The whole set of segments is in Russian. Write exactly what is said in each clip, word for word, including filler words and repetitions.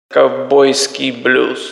Ковбойский блюз.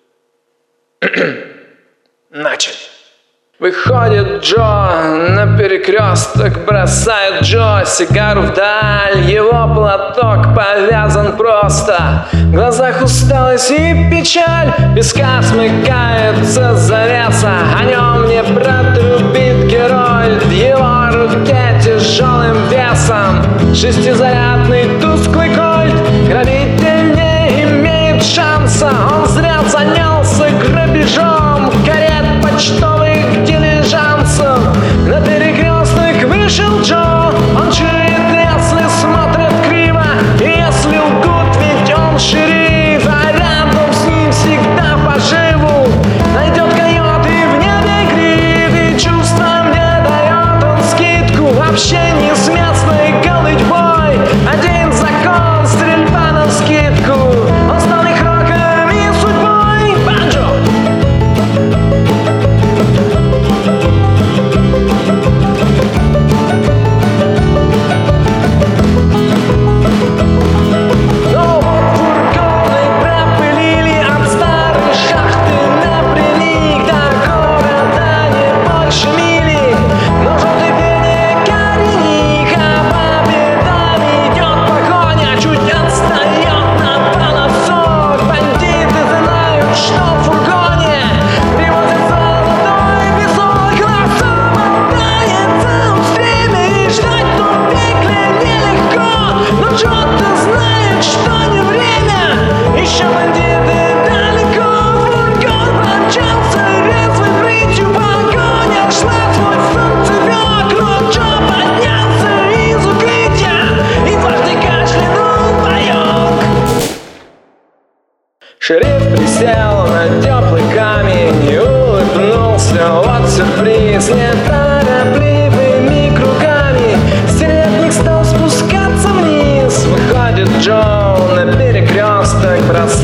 Начали. Выходит Джо на перекресток, бросает Джо сигару вдаль. Его платок повязан просто, в глазах усталость и печаль. Песка смыкается завеса, о нем не протрубит герой. В его руке тяжелым весом шестизарядный тусклый кольт. Грабитель не имеет шанса, он зря занялся грабежом карет почтовых дилижансов. На перекресток вышел Джо, он чует, если смотрят криво, и если лгут, ведь он шериф, а рядом с ним всегда поживу. Найдет койот и в небе гриф, и чувством не дает он скидку в общении с местной голытьбой. Один закон — стрельба навскидку. Он стал их роком и судьбой. Банджо! Но вот фургоны пропылили от старой шахты напрямик до города не больше мили. Но желтый берег коренник, а по бедам идет погоня, чуть отстает на полосок. Бандиты знают, что в фургоне привозят золотой песок. Освобождается от время, и ждать в том пекле нелегко. Но Джо-то знает, что не время, еще бандиты далеко. Фургон промчался резвой прытью, погоня шла свой солнцевек. Но Джо поднялся из укрытия и дважды кашлянул паёк. Шериф присел на теплый камень и улыбнулся. Вот сюрприз, неторопливыми кругами стервятник стал спускаться вниз. Выходит Джо на перекресток, бросает